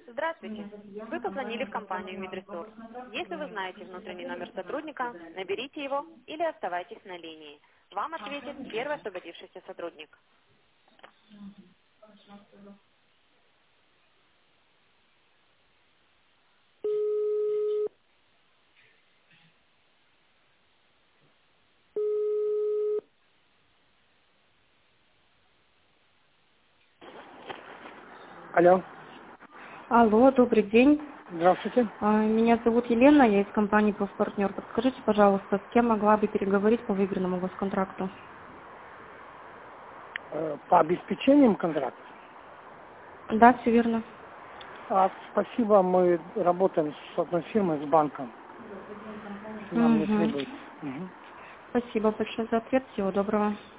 Здравствуйте. Вы позвонили в компанию Мидресор. Если вы знаете внутренний номер сотрудника, наберите его или оставайтесь на линии. Вам ответит первый освободившийся сотрудник. Алло, Алло, добрый день. здравствуйте. Меня зовут Елена, я из компании «Профпартнер». Подскажите, пожалуйста, с кем могла бы переговорить по выигранному госконтракту? По обеспечениям контракта? Да, все верно. Спасибо, мы работаем с одной фирмой, с банком. Нам не Угу. требуется. Мгм. Спасибо большое за ответ. Всего доброго.